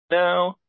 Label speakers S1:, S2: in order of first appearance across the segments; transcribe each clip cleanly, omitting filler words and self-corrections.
S1: Now,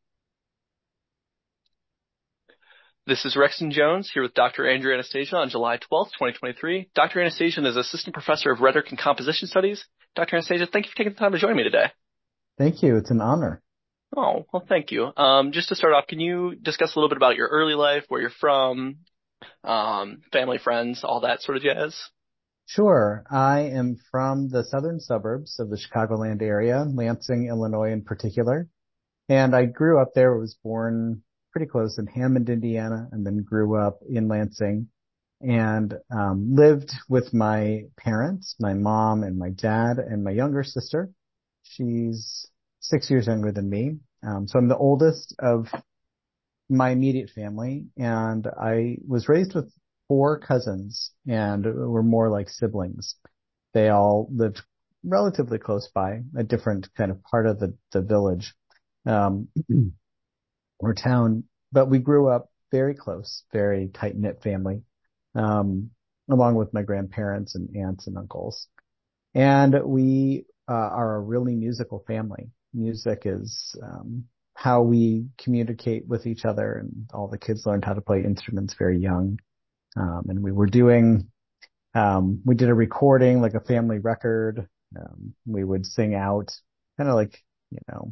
S1: this is Rexon Jones here with Dr. Andrew Anastasia on July 12th, 2023. Dr. Anastasia is Assistant Professor of Rhetoric and Composition Studies. Dr. Anastasia, thank you for taking the time to join me today.
S2: Thank you. It's an honor.
S1: Oh, well, thank you. Just to start off, can you discuss a little bit about your early life, where you're from, family, friends, all that sort of jazz?
S2: Sure. I am from the southern suburbs of the Chicagoland area, Lansing, Illinois in particular. And I grew up there. I was born pretty close in Hammond, Indiana, and then grew up in Lansing and lived with my parents, my mom and my dad and my younger sister. She's 6 years younger than me. So I'm the oldest of my immediate family, and I was raised with four cousins, and we're more like siblings. They all lived relatively close by, a different kind of part of the village, um, or town, but we grew up very close, very tight-knit family, um, along with my grandparents and aunts and uncles. And we are a really musical family. Music is how we communicate with each other, and all the kids learned how to play instruments very young. And we did a recording, like a family record. We would sing out, kind of like, you know,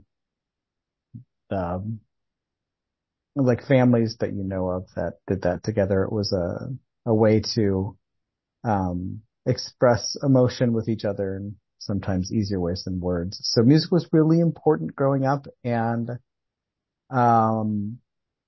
S2: um, like families that you know of that did that together. It was a way to express emotion with each other in sometimes easier ways than words. So music was really important growing up. And, um,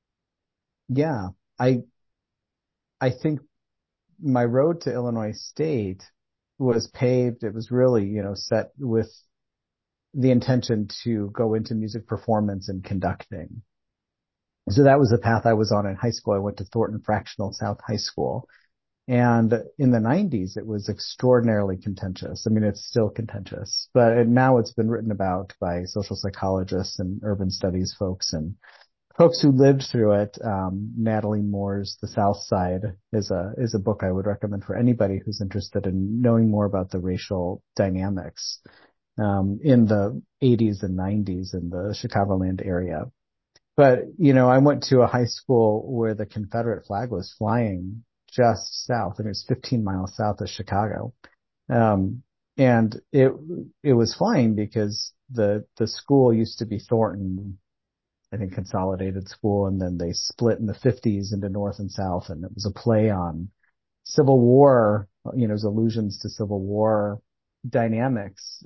S2: yeah, I, I think my road to Illinois State was paved. It was really, set with the intention to go into music performance and conducting. So that was the path I was on in high school. I went to Thornton Fractional South High School. And in the 90s, it was extraordinarily contentious. I mean, it's still contentious, but now it's been written about by social psychologists and urban studies folks and folks who lived through it. Natalie Moore's The South Side is a book I would recommend for anybody who's interested in knowing more about the racial dynamics in the 80s and 90s in the Chicagoland area. But, I went to a high school where the Confederate flag was flying just south, and it was 15 miles south of Chicago. Um, and it was flying because the school used to be Thornton, I think Consolidated School, and then they split in the 50s into North and South, and it was a play on Civil War, it was allusions to Civil War dynamics.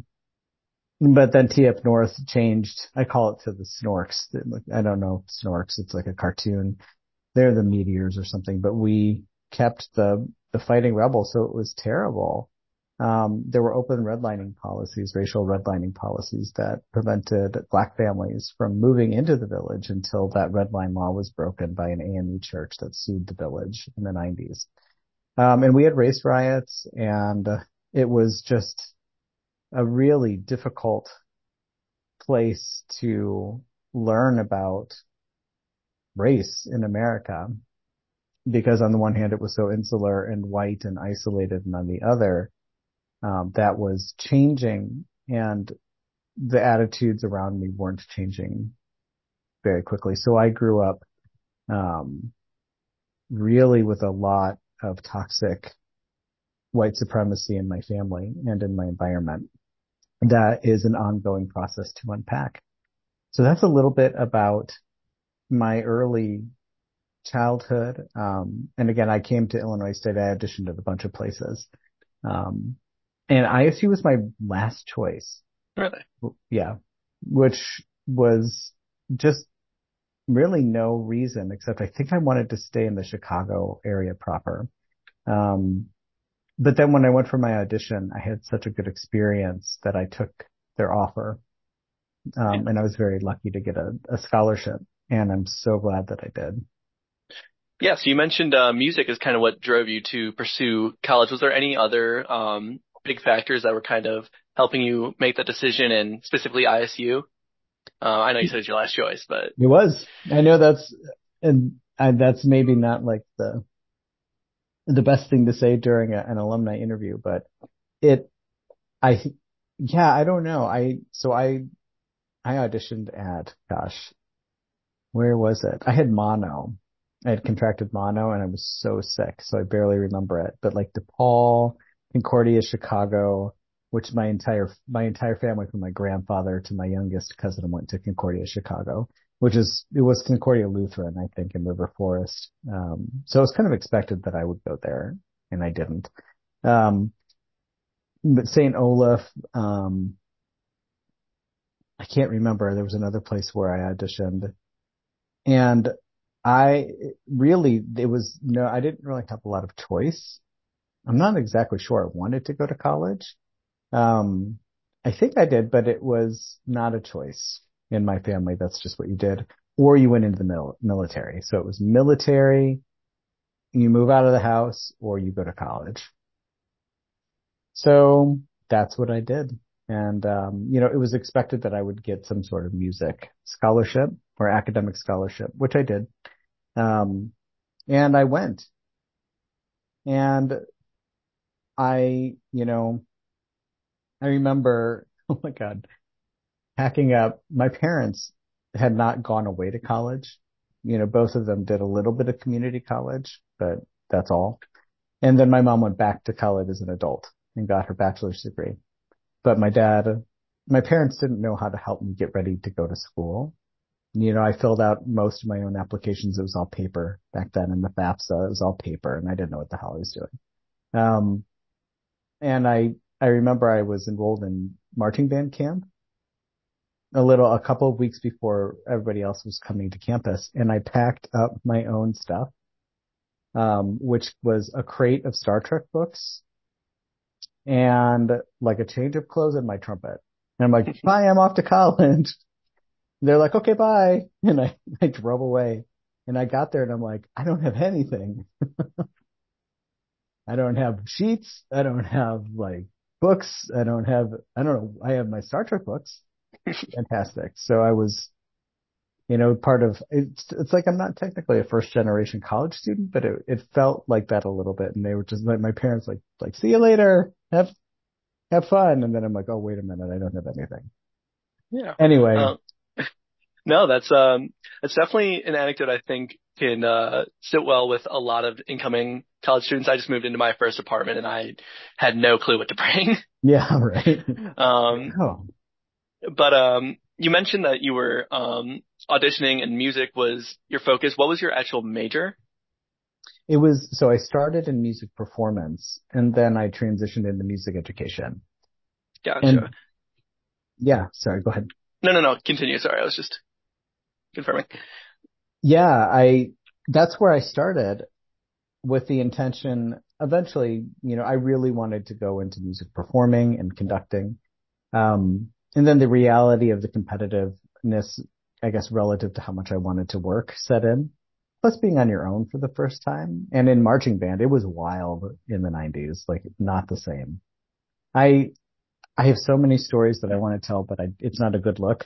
S2: But then TF North changed. I call it to the Snorks. I don't know Snorks. It's like a cartoon. They're the Meteors or something, but we kept the Fighting Rebels. So it was terrible. There were open redlining policies, racial redlining policies that prevented black families from moving into the village until that red line law was broken by an AME church that sued the village in the 90s. And we had race riots, and it was just a really difficult place to learn about race in America, because on the one hand, it was so insular and white and isolated, and on the other, that was changing, and the attitudes around me weren't changing very quickly. So I grew up, um, really with a lot of toxic white supremacy in my family and in my environment. That is an ongoing process to unpack. So that's a little bit about my early childhood. And again, I came to Illinois State. I auditioned at a bunch of places. Um, and ISU was my last choice.
S1: Really?
S2: Yeah. Which was just really no reason, except I think I wanted to stay in the Chicago area proper. Um, but then when I went for my audition, I had such a good experience that I took their offer. And I was very lucky to get a scholarship, and I'm so glad that I did.
S1: Yeah, so you mentioned music is kind of what drove you to pursue college. Was there any other big factors that were kind of helping you make that decision, and specifically ISU? I know you said it's your last choice, but
S2: It was. I know that's maybe not like the best thing to say during an alumni interview, but it, I, yeah, I don't know. So I I auditioned at, gosh, where was it? I had mono. I had contracted mono and I was so sick, so I barely remember it. But like DePaul, Concordia, Chicago, which my entire family from my grandfather to my youngest cousin went to Concordia, Chicago, it was Concordia Lutheran, I think, in River Forest. So it was kind of expected that I would go there, and I didn't. Um, but St. Olaf, I can't remember. There was another place where I auditioned. And I really, it was no, I didn't really have a lot of choice. I'm not exactly sure I wanted to go to college. Um, I think I did, but it was not a choice in my family. That's just what you did. Or you went into the military. So it was military, you move out of the house, or you go to college. So that's what I did. And, it was expected that I would get some sort of music scholarship or academic scholarship, which I did. Um, and I went and I remember, oh my God, packing up. My parents had not gone away to college. Both of them did a little bit of community college, but that's all. And then my mom went back to college as an adult and got her bachelor's degree. But my parents didn't know how to help me get ready to go to school. I filled out most of my own applications. It was all paper back then in the FAFSA. It was all paper and I didn't know what the hell I was doing. Um, and I remember I was enrolled in marching band camp a couple of weeks before everybody else was coming to campus, and I packed up my own stuff, which was a crate of Star Trek books and like a change of clothes and my trumpet. And I'm like, bye, I'm off to college. They're like, okay, bye. And I drove away and I got there and I'm like, I don't have anything. I don't have sheets. I don't have like books. I don't know. I have my Star Trek books. Fantastic. So I was, part of it's like I'm not technically a first generation college student, but it felt like that a little bit. And they were just like, my parents like, see you later. Have fun. And then I'm like, oh, wait a minute. I don't have anything.
S1: Yeah.
S2: Anyway.
S1: Um, no, that's definitely an anecdote I think can sit well with a lot of incoming college students. I just moved into my first apartment and I had no clue what to bring.
S2: Yeah. Right.
S1: Um,
S2: Oh,
S1: but you mentioned that you were auditioning and music was your focus. What was your actual major?
S2: so I started in music performance and then I transitioned into music education.
S1: Gotcha.
S2: And yeah, sorry, go ahead.
S1: No, no, no. Continue. Sorry, I was just confirming.
S2: Yeah, that's where I started with the intention eventually, I really wanted to go into music performing and conducting. And then the reality of the competitiveness, I guess, relative to how much I wanted to work set in. Plus being on your own for the first time. And in marching band, it was wild in the 90s, like not the same. I, I have so many stories that I want to tell, but it's not a good look,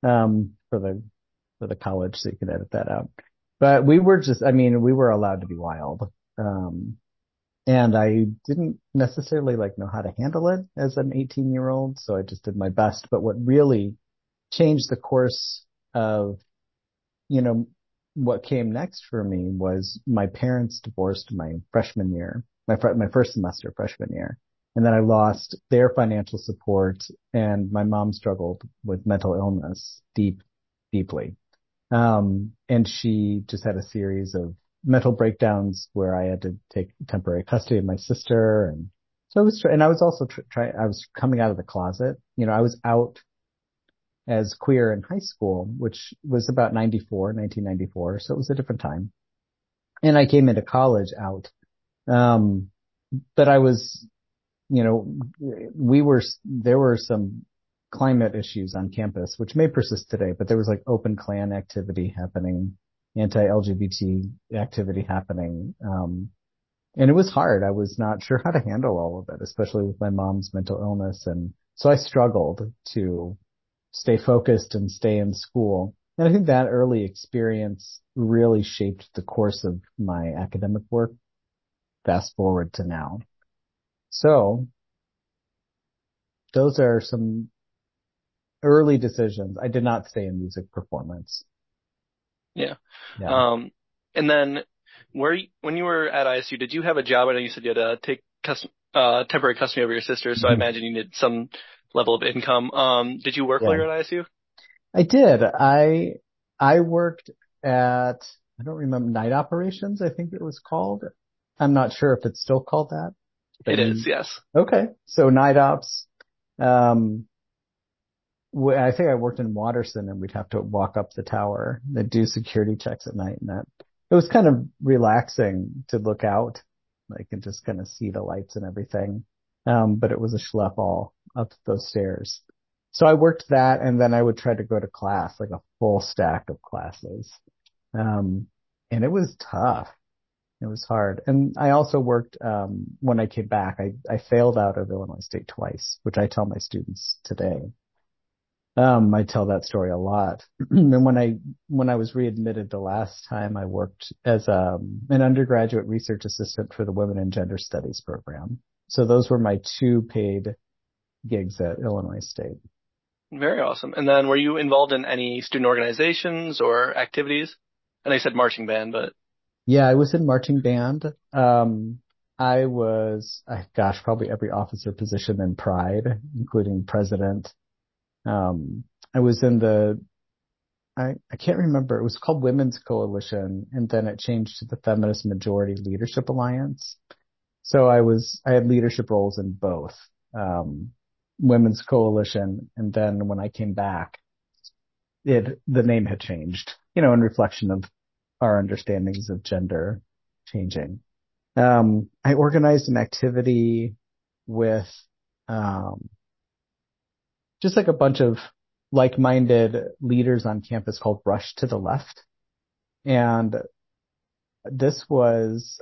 S2: for the college, so you can edit that out. But we were allowed to be wild. Um, and I didn't necessarily like know how to handle it as an 18-year-old, so I just did my best. But what really changed the course of, you know, what came next for me was my parents divorced my freshman year, my first semester freshman year. And then I lost their financial support and my mom struggled with mental illness deeply. And she just had a series of mental breakdowns where I had to take temporary custody of my sister. And so I was also I was coming out of the closet. I was out as queer in high school, which was about 1994. So it was a different time. And I came into college out. Um, but I was, you know, there were some climate issues on campus, which may persist today, but there was like open Klan activity happening, anti-LGBT activity happening. And it was hard. I was not sure how to handle all of it, especially with my mom's mental illness. And so I struggled to stay focused and stay in school. And I think that early experience really shaped the course of my academic work. Fast forward to now. So those are some early decisions. I did not stay in music performance.
S1: Yeah.
S2: Yeah.
S1: Um, and then when you were at ISU, did you have a job? I know you said you had to take temporary custody over your sister, so I
S2: Mhm.
S1: imagine you needed some level of income. Did you work while
S2: Yeah.
S1: you were at ISU?
S2: I did. I worked at, I don't remember, night operations, I think it was called. I'm not sure if it's still called that, but
S1: It is, yes.
S2: okay. So night ops. Um, I think I worked in Watterson and we'd have to walk up the tower. They'd do security checks at night and that it was kind of relaxing to look out, like and just kind of see the lights and everything. But it was a schlep all up those stairs. So I worked that and then I would try to go to class, like a full stack of classes. Um, and it was tough. It was hard. And I also worked, when I came back, I failed out of Illinois State twice, which I tell my students today. I tell that story a lot. And when I was readmitted the last time, I worked as an undergraduate research assistant for the Women and Gender Studies program. So those were my two paid gigs at Illinois State.
S1: Very awesome. And then were you involved in any student organizations or activities? I know you said marching band, but
S2: Yeah, I was in marching band. I was, gosh, probably every officer position in Pride, including president. Um, I was in I can't remember. It was called Women's Coalition, and then it changed to the Feminist Majority Leadership Alliance. So I had leadership roles in both, Women's Coalition, and then when I came back, the name had changed, in reflection of our understandings of gender changing. I organized an activity with, um, just like a bunch of like-minded leaders on campus called Rush to the Left. And this was,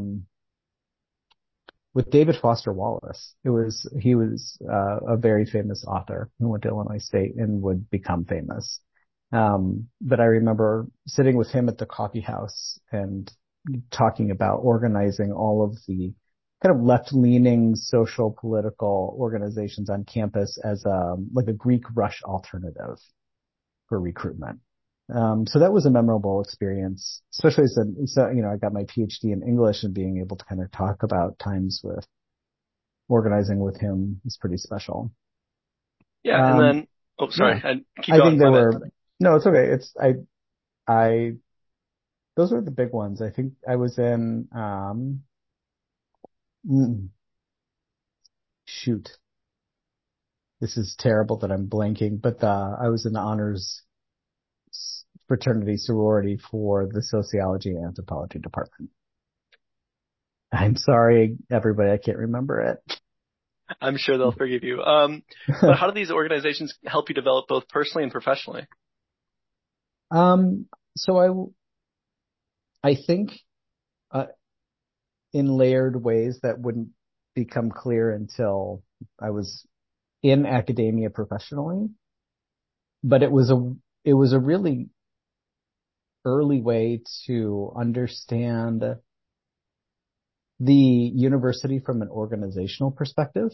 S2: with David Foster Wallace. He was, a very famous author who went to Illinois State and would become famous. But I remember sitting with him at the coffee house and talking about organizing all of the kind of left-leaning social political organizations on campus as like a Greek rush alternative for recruitment. So that was a memorable experience, especially I got my PhD in English and being able to kind of talk about times with organizing with him is pretty special.
S1: yeah. And
S2: Um,
S1: then, oh,
S2: yeah,
S1: sorry, I keep
S2: I think
S1: going.
S2: there
S1: My bad.
S2: were, no, it's okay. I, those were the big ones. I think I was in, mm, shoot, this is terrible that I'm blanking, but I was in the honors fraternity sorority for the sociology and anthropology department. I'm sorry, everybody, I can't remember it.
S1: I'm sure they'll forgive you. But how do these organizations help you develop both personally and professionally?
S2: Um, so I think, uh, in layered ways that wouldn't become clear until I was in academia professionally, but it was a really early way to understand the university from an organizational perspective,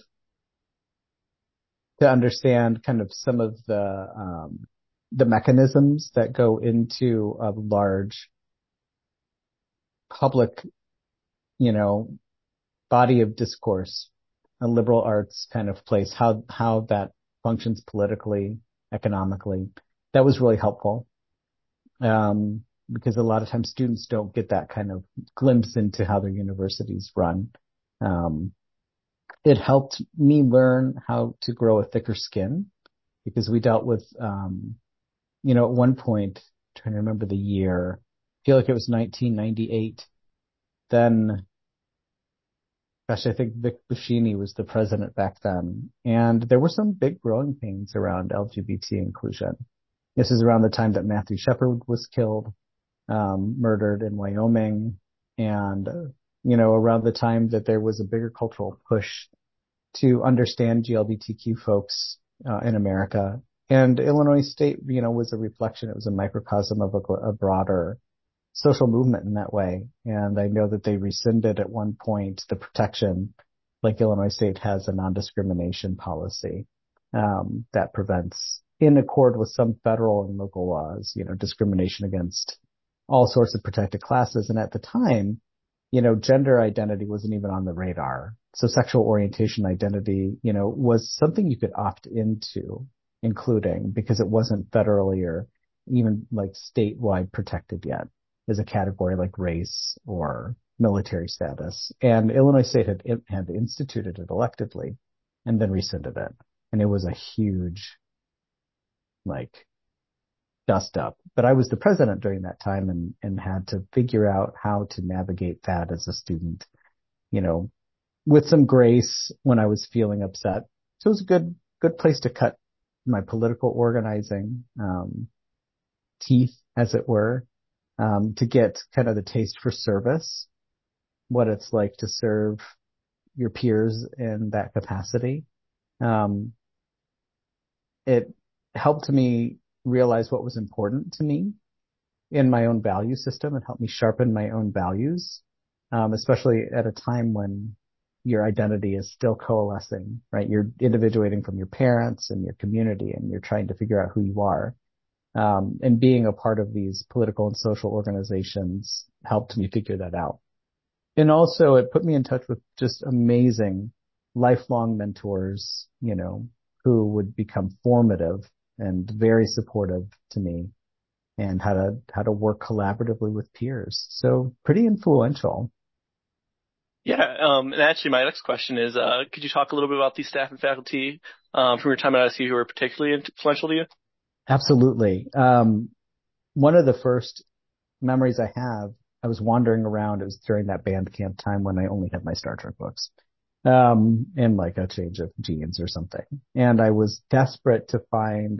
S2: to understand kind of some of the mechanisms that go into a large public, you know, body of discourse, a liberal arts kind of place, how that functions politically, economically. That was really helpful. Because a lot of times students don't get that kind of glimpse into how their universities run. Um, it helped me learn how to grow a thicker skin because we dealt with, at one point, I'm trying to remember the year, I feel like it was 1998. Then, gosh, I think Vic Bushini was the president back then. And there were some big growing pains around LGBT inclusion. This is around the time that Matthew Shepard was killed, murdered in Wyoming. And, around the time that there was a bigger cultural push to understand GLBTQ folks, in America. And Illinois State, was a reflection. It was a microcosm of a broader social movement in that way. And I know that they rescinded at one point the protection, like Illinois State has a non-discrimination policy, that prevents in accord with some federal and local laws, discrimination against all sorts of protected classes. And at the time, gender identity wasn't even on the radar. So sexual orientation identity, was something you could opt into, including because it wasn't federally or even like statewide protected yet as a category like race or military status. And Illinois State had instituted it electively and then rescinded it. And it was a huge, like, dust up. But I was the president during that time and had to figure out how to navigate that as a student, you know, with some grace when I was feeling upset. So it was a good place to cut my political organizing, teeth, as it were, to get kind of the taste for service, what it's like to serve your peers in that capacity. Um, it helped me realize what was important to me in my own value system. It helped me sharpen my own values, especially at a time when your identity is still coalescing, right? You're individuating from your parents and your community, and you're trying to figure out who you are. And being a part of these political and social organizations helped me figure that out. And also it put me in touch with just amazing lifelong mentors, who would become formative and very supportive to me and how to work collaboratively with peers. So pretty influential.
S1: Yeah, and actually my next question is, could you talk a little bit about the staff and faculty, from your time at ISU who were particularly influential to you?
S2: Absolutely. One of the first memories I have, I was wandering around. It was during that band camp time when I only had my Star Trek books, and like a change of jeans or something. And I was desperate to find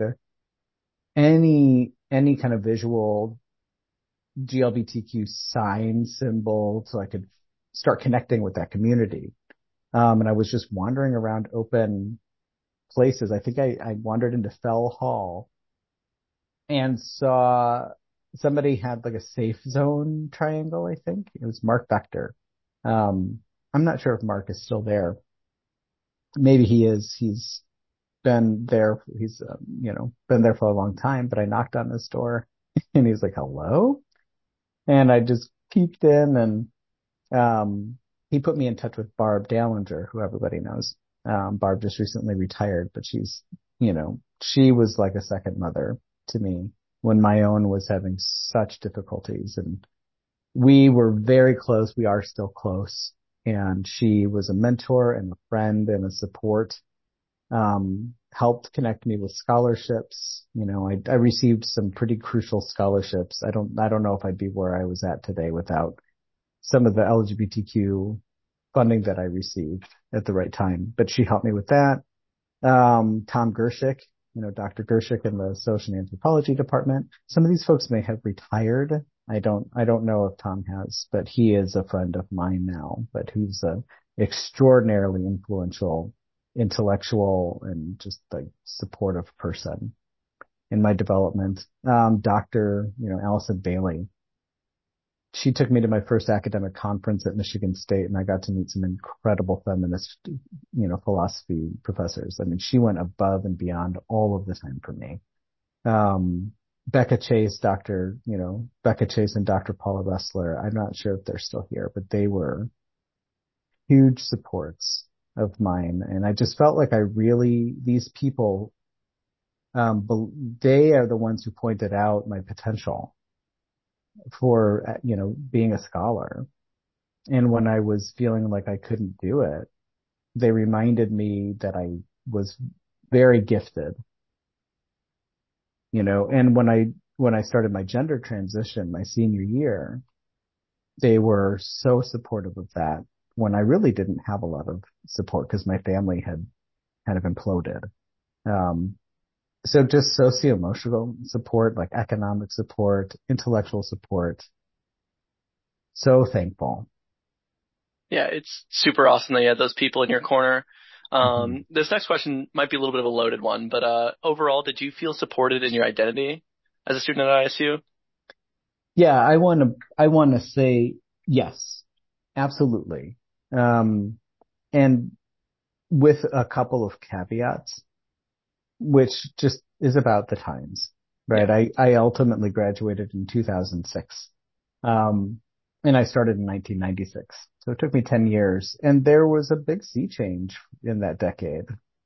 S2: any kind of visual GLBTQ sign symbol so I could start connecting with that community. And I was just wandering around open places. I think I wandered into Fell Hall and saw somebody had like a safe zone triangle. I think it was Mark Vector. I'm not sure if Mark is still there. Maybe he is. He's been there. He's, been there for a long time, but I knocked on his door and he's like, hello. And I just peeked in and, he put me in touch with Barb Dallinger, who everybody knows. Barb just recently retired, but she was like a second mother to me when my own was having such difficulties. And we were very close. We are still close. And she was a mentor and a friend and a support, helped connect me with scholarships. I received some pretty crucial scholarships. I don't know if I'd be where I was at today without some of the LGBTQ funding that I received at the right time, but she helped me with that. Tom Gershik, Dr. Gershik in the social and anthropology department. Some of these folks may have retired. I don't know if Tom has, but he is a friend of mine now, but who's a extraordinarily influential intellectual and just like supportive person in my development. Dr. Allison Bailey. She took me to my first academic conference at Michigan State, and I got to meet some incredible feminist, philosophy professors. I mean, she went above and beyond all of the time for me. Becca Chase, Becca Chase and Dr. Paula Ressler. I'm not sure if they're still here, but they were huge supports of mine. And I just felt like these people, they are the ones who pointed out my potential for, being a scholar. And when I was feeling like I couldn't do it, they reminded me that I was very gifted, and when I started my gender transition my senior year, they were so supportive of that when I really didn't have a lot of support because my family had kind of imploded. So just socio-emotional support, like economic support, intellectual support. So thankful.
S1: Yeah, it's super awesome that you had those people in your corner.
S2: Mm-hmm.
S1: This next question might be a little bit of a loaded one, but overall, did you feel supported in your identity as a student at ISU?
S2: Yeah, I want to say yes, absolutely. And with a couple of caveats. which just is about the times,
S1: Yeah.
S2: right? I ultimately graduated in 2006. Um, and I started in 1996. So it took me 10 years, and there was a big sea change in that decade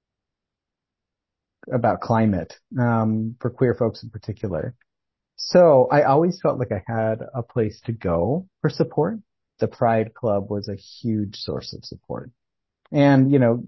S2: about climate, for queer folks in particular. So I always felt like I had a place to go for support. The Pride Club was a huge source of support. And,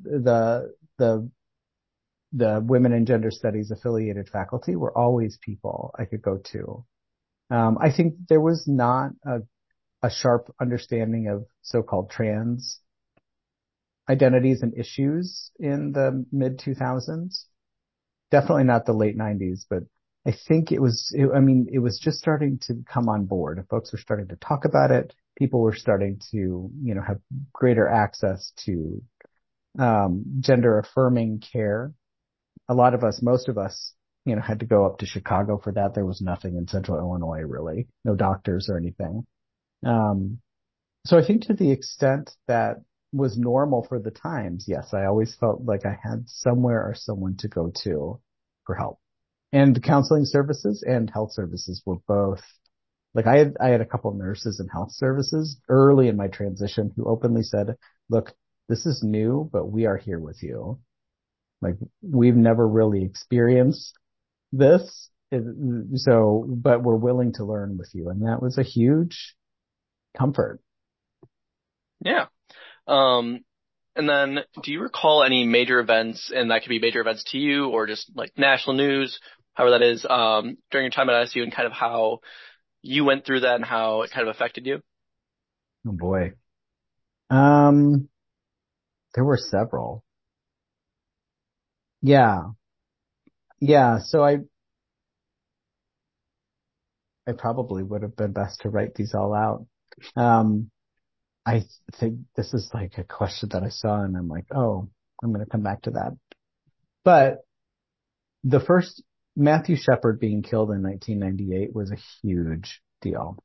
S2: the women and gender studies affiliated faculty were always people I could go to. I think there was not a sharp understanding of so-called trans identities and issues in the mid 2000s. Definitely not the late 90s, but I think I mean, it was just starting to come on board. Folks were starting to talk about it. People were starting to, have greater access to, gender affirming care. A lot of us, most of us, had to go up to Chicago for that. There was nothing in central Illinois, really. No doctors or anything. Um, so I think to the extent that was normal for the times, yes, I always felt like I had somewhere or someone to go to for help. And counseling services and health services were both like I had a couple of nurses in health services early in my transition who openly said, "Look, this is new, but we are here with you. Like we've never really experienced this, so but we're willing to learn with you." And that was a huge comfort.
S1: Yeah. Um, and then do you recall any major events, and that could be major events to you or just like national news, however that is, during your time at ISU and kind of how you went through that and how it kind of affected you?
S2: Oh boy. Um, there were several. Yeah. Yeah. So I probably would have been best to write these all out. Um, I think this is like a question that I saw and I'm like, oh, I'm going to come back to that. But the first Matthew Shepard being killed in 1998 was a huge deal.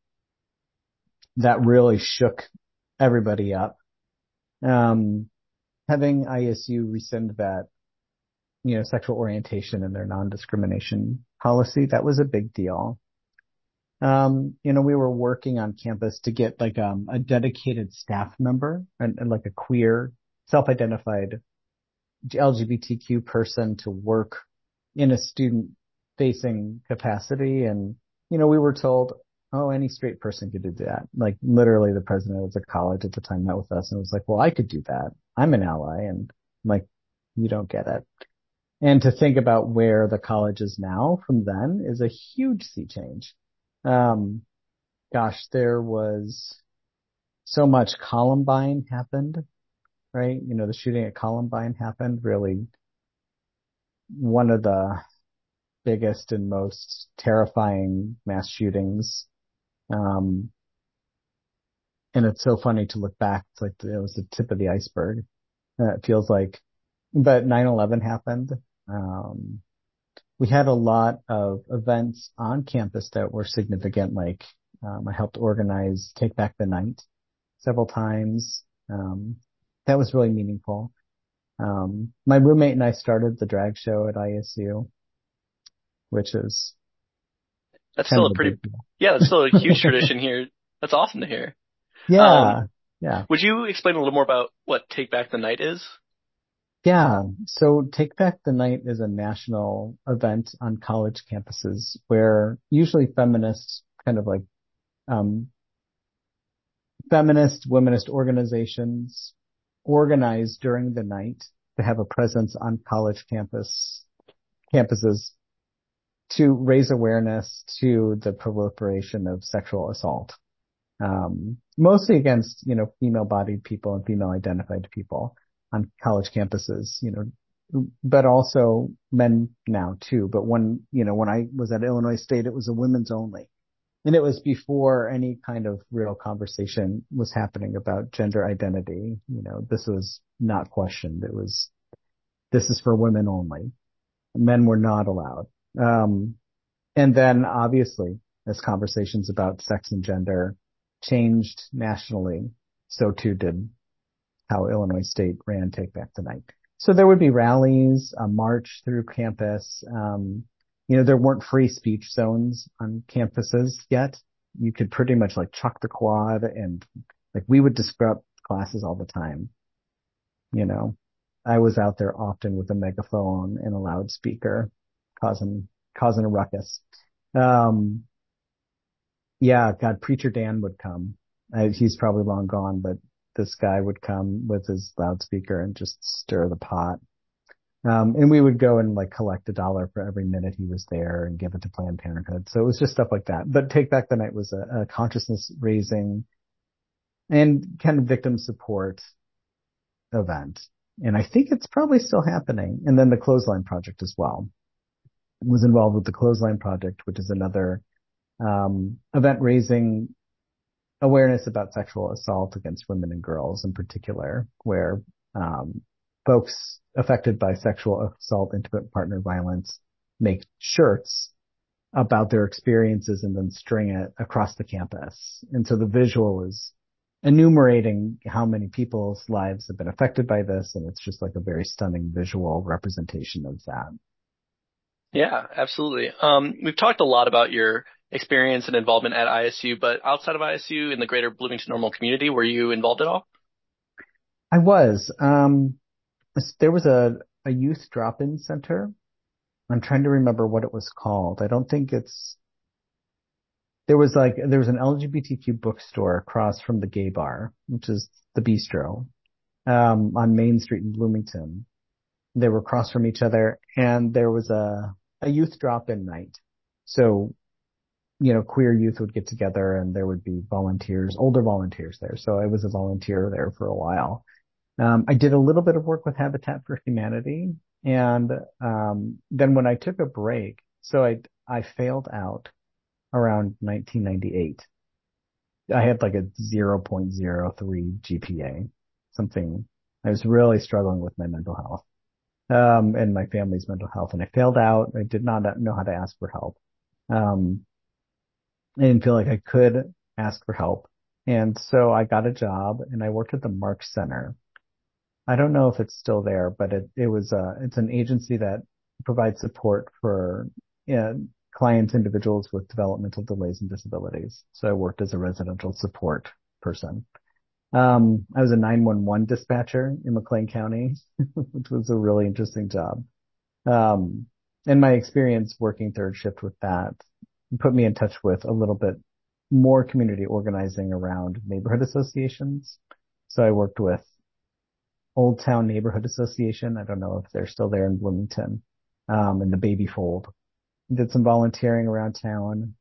S2: That really shook everybody up. Um, Having ISU rescind that, sexual orientation in their non-discrimination policy, that was a big deal. We were working on campus to get like a dedicated staff member and like a queer self-identified LGBTQ person to work in a student facing capacity. And, we were told, oh, any straight person could do that. Like literally the president of the college at the time met with us and was like, well, I could do that. I'm an ally. And I'm like, you don't get it. And to think about where the college is now from then is a huge sea change. Um, Gosh, there was so much. Columbine happened, right? The shooting at Columbine happened, really one of the biggest and most terrifying mass shootings. Um, and it's so funny to look back. It's like it was the tip of the iceberg. It feels like, but 9/11 happened. Um, we had a lot of events on campus that were significant. Like, I helped organize Take Back the Night several times. Um, that was really meaningful. My roommate and I started the drag show at ISU, which is
S1: That's
S2: kind
S1: still
S2: of
S1: a
S2: a
S1: pretty,
S2: big deal.
S1: yeah, that's still a huge tradition here. That's awesome to hear. Um,
S2: Yeah, yeah,
S1: would you explain a little more about what Take Back the Night is?
S2: yeah. So Take Back the Night is a national event on college campuses where usually feminists, kind of like um, feminist, womanist organizations organize during the night to have a presence on college campuses to raise awareness to the proliferation of sexual assault, mostly against, female bodied people and female identified people on college campuses, but also men now too. But when I was at Illinois State, it was a women's only. And it was before any kind of real conversation was happening about gender identity. This was not questioned. This is for women only. Men were not allowed. Um, and then obviously, as conversations about sex and gender changed nationally, so too did how Illinois State ran Take Back the Night. So there would be rallies, a march through campus. There weren't free speech zones on campuses yet. You could pretty much like chuck the quad and like we would disrupt classes all the time. You know, I was out there often with a megaphone and a loudspeaker causing a ruckus. Um, yeah, God, Preacher Dan would come. He's probably long gone, but this guy would come with his loudspeaker and just stir the pot. And we would go and like collect $1 for every minute he was there and give it to Planned Parenthood. So it was just stuff like that. But Take Back the Night was a consciousness raising and kind of victim support event. And I think it's probably still happening. And then the Clothesline Project as well. I was involved with the Clothesline Project, which is another event raising awareness about sexual assault against women and girls in particular, where folks affected by sexual assault, intimate partner violence make shirts about their experiences and then string it across the campus. And so the visual is enumerating how many people's lives have been affected by this. And it's just like a very stunning visual representation of that.
S1: Yeah, absolutely. We've talked a lot about your experience and involvement at ISU, but outside of ISU in the greater Bloomington Normal community, were you involved at all?
S2: I was, there was a youth drop-in center. I'm trying to remember what it was called. I don't think there was an LGBTQ bookstore across from the gay bar, which is the Bistro, on Main Street in Bloomington. They were across from each other and there was a youth drop-in night. So, queer youth would get together and there would be volunteers, older volunteers there. So I was a volunteer there for a while. I did a little bit of work with Habitat for Humanity. And then when I took a break, so I failed out around 1998. I had like a 0.03 GPA, something. I was really struggling with my mental health, and my family's mental health. And I failed out. I did not know how to ask for help. Um, I didn't feel like I could ask for help. And so I got a job and I worked at the Marks Center. I don't know if it's still there, but it's an agency that provides support for clients, individuals with developmental delays and disabilities. So I worked as a residential support person. I was a 911 dispatcher in McLean County, which was a really interesting job. Um, and my experience working third shift with that put me in touch with a little bit more community organizing around neighborhood associations. So I worked with Old Town Neighborhood Association. I don't know if they're still there in Bloomington, and the Baby Fold. Did some volunteering around town.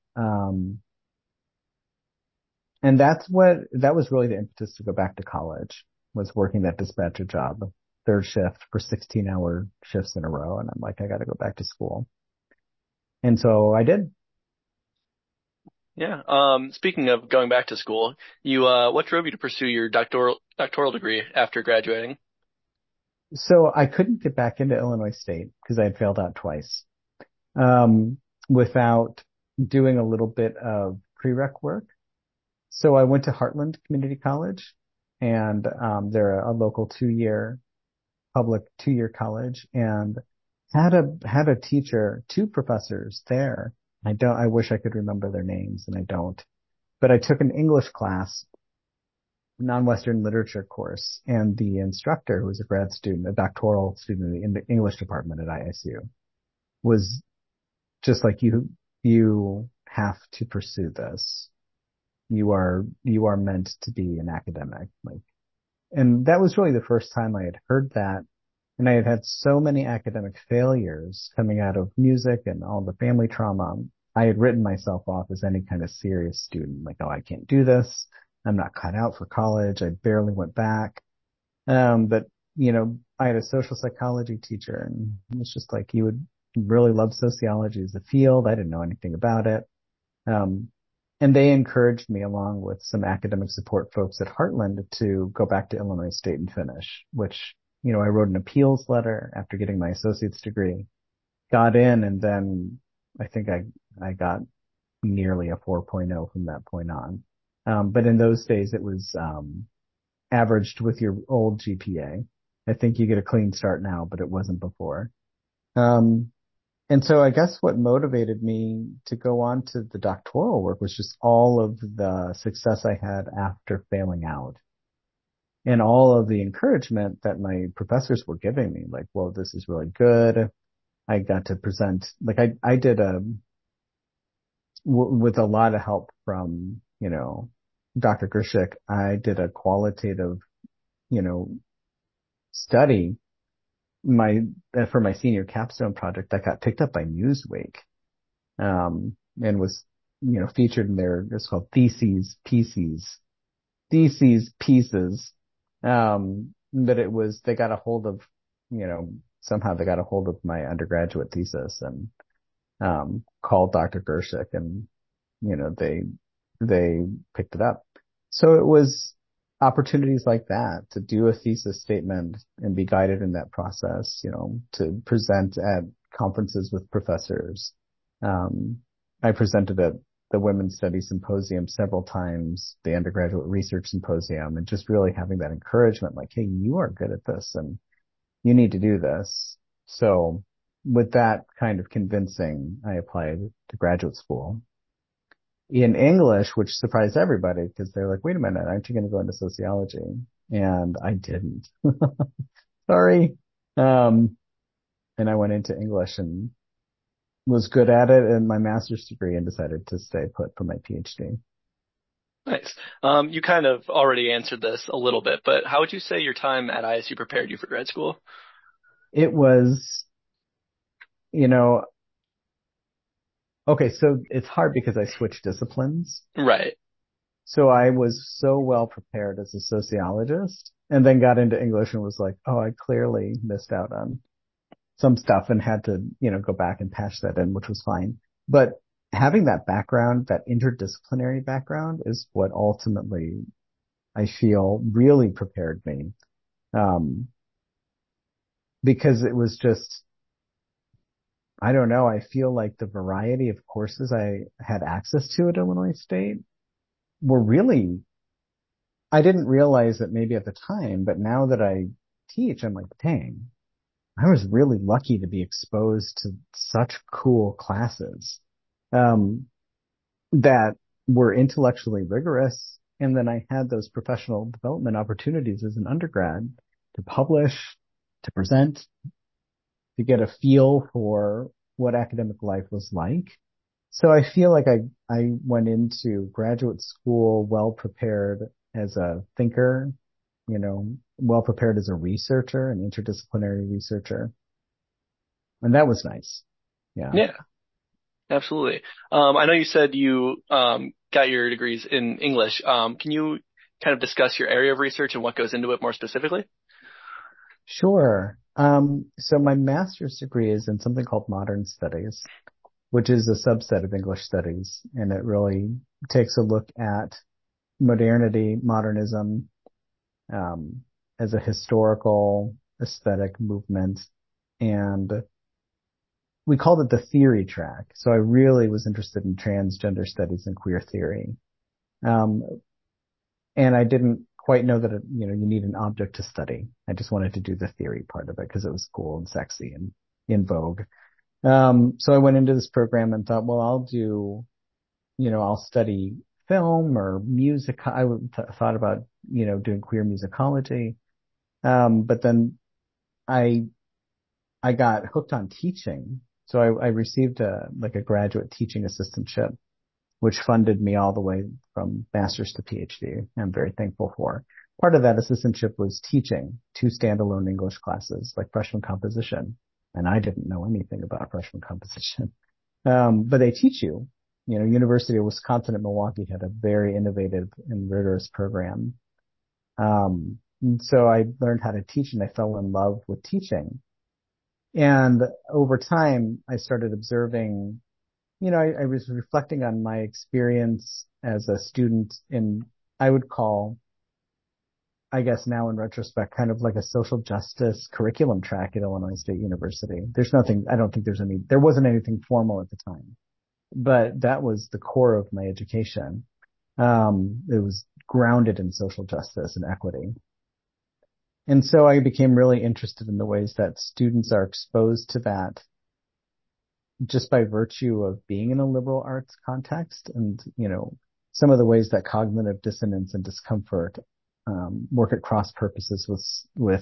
S2: And that was really the impetus to go back to college, was working that dispatcher job, third shift for 16-hour shifts in a row. And I'm like, I got to go back to school. And so I did.
S1: Yeah. Speaking of going back to school, what drove you to pursue your doctoral degree after graduating?
S2: So I couldn't get back into Illinois State because I had failed out twice, um, without doing a little bit of prereq work. So I went to Heartland Community College and, they're a local public 2-year college and had a teacher, two professors there. I wish I could remember their names and I don't, but I took an English class, non-Western literature course, and the instructor, who was a grad student, a doctoral student in the English department at ISU, was just like, you have to pursue this. You are meant to be an academic. Like, and that was really the first time I had heard that. And I had had so many academic failures coming out of music and all the family trauma. I had written myself off as any kind of serious student, like, oh, I can't do this. I'm not cut out for college. I barely went back. But I had a social psychology teacher and it was just like, you would really love sociology as a field. I didn't know anything about it. Um, and they encouraged me, along with some academic support folks at Heartland, to go back to Illinois State and finish, which, I wrote an appeals letter after getting my associate's degree, got in, and then I think I got nearly a 4.0 from that point on. But in those days, it was, averaged with your old GPA. I think you get a clean start now, but it wasn't before. Um, and so I guess what motivated me to go on to the doctoral work was just all of the success I had after failing out and all of the encouragement that my professors were giving me. Like, well, this is really good. I got to present, like I did with a lot of help from, Dr. Gershik, I did a qualitative, you know, study my, for my senior capstone project that got picked up by Newsweek, and was, featured in their, it's called Theses Pieces. But it was, they got a hold of, somehow they got a hold of my undergraduate thesis and, called Dr. Gershik and, they picked it up. So it was opportunities like that to do a thesis statement and be guided in that process, to present at conferences with professors. I presented at the Women's Studies Symposium several times, the undergraduate research symposium, and just really having that encouragement, like, hey, you are good at this and you need to do this. So with that kind of convincing, I applied to graduate school in English, which surprised everybody because they're like, wait a minute, aren't you going to go into sociology? And I didn't. Sorry. Um, and I went into English and was good at it in my master's degree and decided to stay put for my PhD.
S1: Nice. You kind of already answered this a little bit, but how would you say your time at ISU prepared you for grad school?
S2: It was, you know, okay, so it's hard because I switched disciplines.
S1: Right.
S2: So I was so well prepared as a sociologist and then got into English and was like, oh, I clearly missed out on some stuff and had to, go back and patch that in, which was fine. But having that background, that interdisciplinary background is what ultimately I feel really prepared me. Um, because it was just, I don't know, I feel like the variety of courses I had access to at Illinois State were really, I didn't realize it maybe at the time, but now that I teach, I'm like, dang, I was really lucky to be exposed to such cool classes, um, that were intellectually rigorous. And then I had those professional development opportunities as an undergrad to publish, to present, to get a feel for what academic life was like. So I feel like I went into graduate school well prepared as a thinker, well prepared as a researcher, an interdisciplinary researcher. And that was nice. Yeah.
S1: Yeah, absolutely. I know you said you got your degrees in English. Can you kind of discuss your area of research and what goes into it more specifically?
S2: Sure. So my master's degree is in something called modern studies, which is a subset of English studies. And it really takes a look at modernity, modernism, um, as a historical aesthetic movement. And we called it the theory track. So I really was interested in transgender studies and queer theory. Um, and I didn't quite know that, you need an object to study. I just wanted to do the theory part of it because it was cool and sexy and in vogue. So I went into this program and thought, well, I'll study film or music. Thought about, doing queer musicology. But then I, I got hooked on teaching. So I received a graduate teaching assistantship, which funded me all the way from master's to PhD. I'm very thankful for. Part of that assistantship was teaching 2 standalone English classes like freshman composition. And I didn't know anything about freshman composition. But they teach you, University of Wisconsin at Milwaukee had a very innovative and rigorous program. And so I learned how to teach and I fell in love with teaching. And over time, I started observing, I was reflecting on my experience as a student in, I would call, I guess now in retrospect, kind of like a social justice curriculum track at Illinois State University. I don't think there wasn't anything formal at the time, but that was the core of my education. It was grounded in social justice and equity. And so I became really interested in the ways that students are exposed to that just by virtue of being in a liberal arts context and, some of the ways that cognitive dissonance and discomfort work at cross purposes with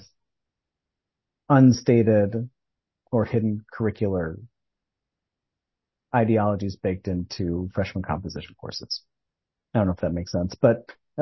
S2: unstated or hidden curricular ideologies baked into freshman composition courses. I don't know if that makes sense, but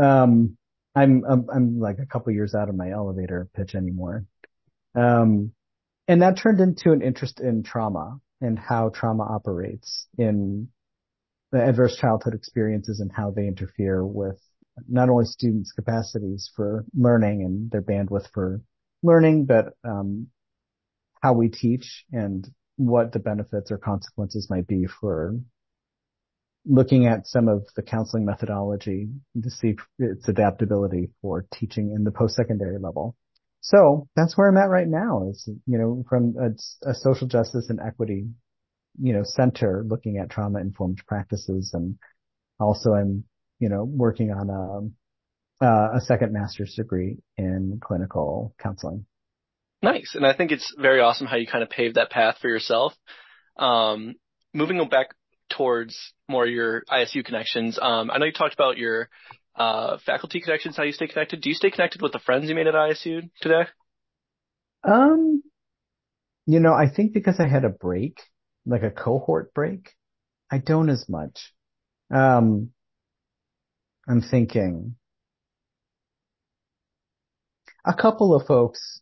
S2: I'm like a couple years out of my elevator pitch anymore. Um, and that turned into an interest in trauma and how trauma operates in the adverse childhood experiences and how they interfere with not only students' capacities for learning and their bandwidth for learning, but how we teach and what the benefits or consequences might be for looking at some of the counseling methodology to see its adaptability for teaching in the post-secondary level. So that's where I'm at right now is, from a social justice and equity, center looking at trauma informed practices. And also I'm, working on a second master's degree in clinical counseling.
S1: Nice. And I think it's very awesome how you kind of paved that path for yourself. Um, moving back towards more your ISU connections. I know you talked about your faculty connections, how you stay connected. Do you stay connected with the friends you made at ISU today?
S2: Um, I think because I had a break, like a cohort break, I don't as much. Um, I'm thinking a couple of folks,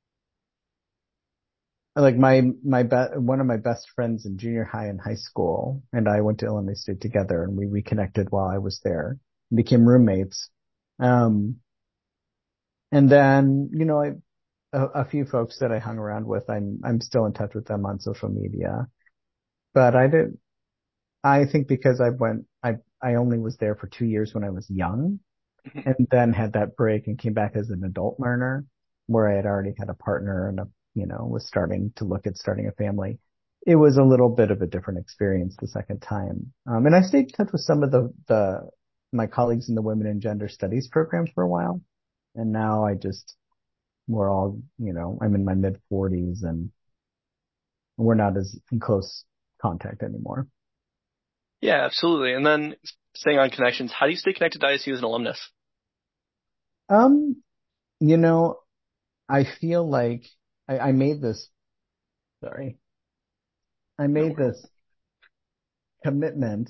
S2: like one of my best friends in junior high and high school, and I went to Illinois State together, and we reconnected while I was there, and became roommates. Um, and then, a few folks that I hung around with, I'm still in touch with them on social media, but I think because I only was there for 2 years when I was young and then had that break and came back as an adult learner where I had already had a partner and was starting to look at starting a family. It was a little bit of a different experience the second time. And I stayed in touch with some of my colleagues in the women and gender studies program for a while. And now we're all, I'm in my mid 40s and we're not as in close contact anymore.
S1: Yeah, absolutely. And then staying on connections, how do you stay connected to ISU as an alumnus?
S2: Um, you know, I feel like I made this, sorry, I
S1: No
S2: made
S1: worries.
S2: this commitment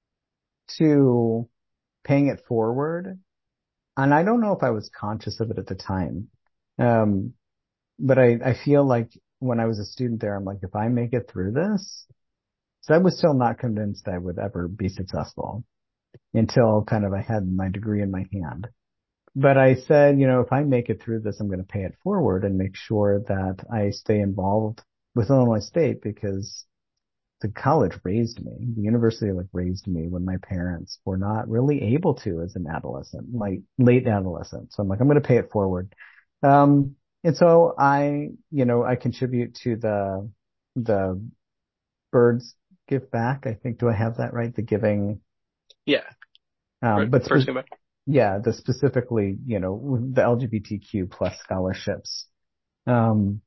S2: to paying it forward. And I don't know if I was conscious of it at the time. Um, but I feel like when I was a student there, I'm like, if I make it through this, so I was still not convinced I would ever be successful until kind of I had my degree in my hand. But I said, if I make it through this, I'm going to pay it forward and make sure that I stay involved with Illinois State because the college raised me. The university like raised me when my parents were not really able to as an adolescent, like late adolescent. So I'm like, I'm going to pay it forward. And so I contribute to the Birds Give Back. I think, do I have that right? The giving,
S1: Yeah,
S2: but
S1: first go back.
S2: yeah, the specifically, the LGBTQ plus scholarships. Um,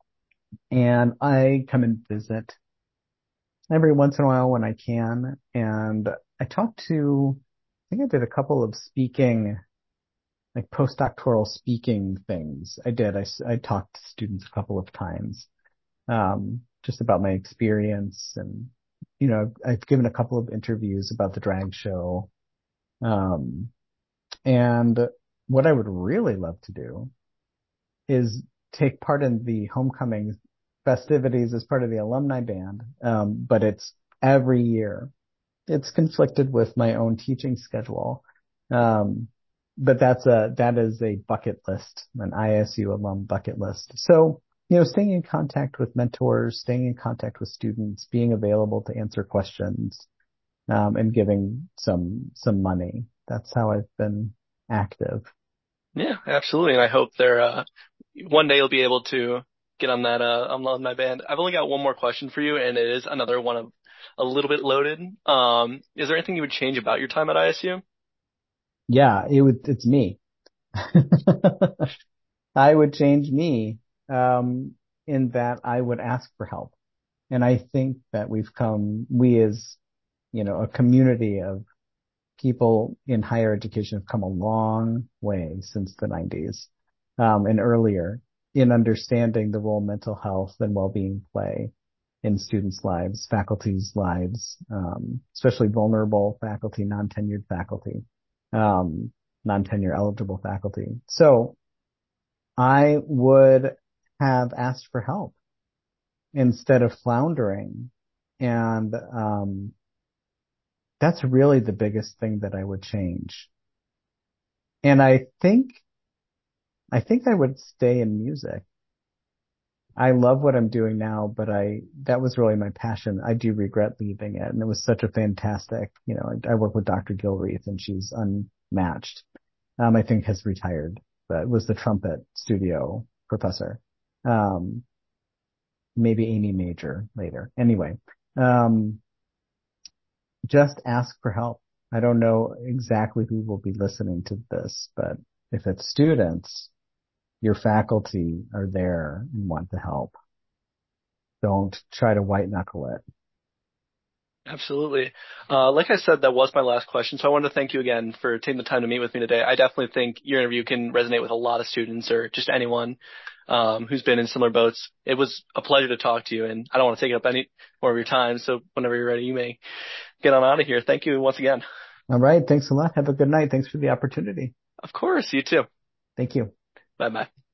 S2: and I come and visit every once in a while when I can. And I talked I think I did a couple of speaking, like postdoctoral speaking things. I did. I talked to students a couple of times, just about my experience. And, I've given a couple of interviews about the drag show. Um, and what I would really love to do is take part in the homecoming festivities as part of the alumni band. But it's every year. It's conflicted with my own teaching schedule. Um, but that is a bucket list, an ISU alum bucket list. So, staying in contact with mentors, staying in contact with students, being available to answer questions, and giving some money. That's how I've been active.
S1: Yeah, absolutely. And I hope one day you'll be able to get on that alumni band. I've only got one more question for you, and it is another one of a little bit loaded. Is there anything you would change about your time at ISU?
S2: Yeah, it's me. I would change me, um, in that I would ask for help. And I think that we as, a community of people in higher education have come a long way since the 90s, and earlier in understanding the role mental health and well-being play in students' lives, faculty's lives, especially vulnerable faculty, non-tenured faculty, um, non-tenure eligible faculty. So I would have asked for help instead of floundering. And, that's really the biggest thing that I would change. And I think I would stay in music. I love what I'm doing now, but that was really my passion. I do regret leaving it. And it was such a fantastic, I work with Dr. Gilreath and she's unmatched. I think has retired, but was the trumpet studio professor. Um, maybe Amy Major later. Anyway, um, just ask for help. I don't know exactly who will be listening to this, but if it's students, your faculty are there and want to help. Don't try to white knuckle it.
S1: Absolutely. Like I said, that was my last question. So I wanted to thank you again for taking the time to meet with me today. I definitely think your interview can resonate with a lot of students or just anyone who's been in similar boats. It was a pleasure to talk to you, and I don't want to take up any more of your time. So whenever you're ready, you may get on out of here. Thank you once again.
S2: All right. Thanks a lot. Have a good night. Thanks for the opportunity.
S1: Of course. You too.
S2: Thank you.
S1: Bye bye.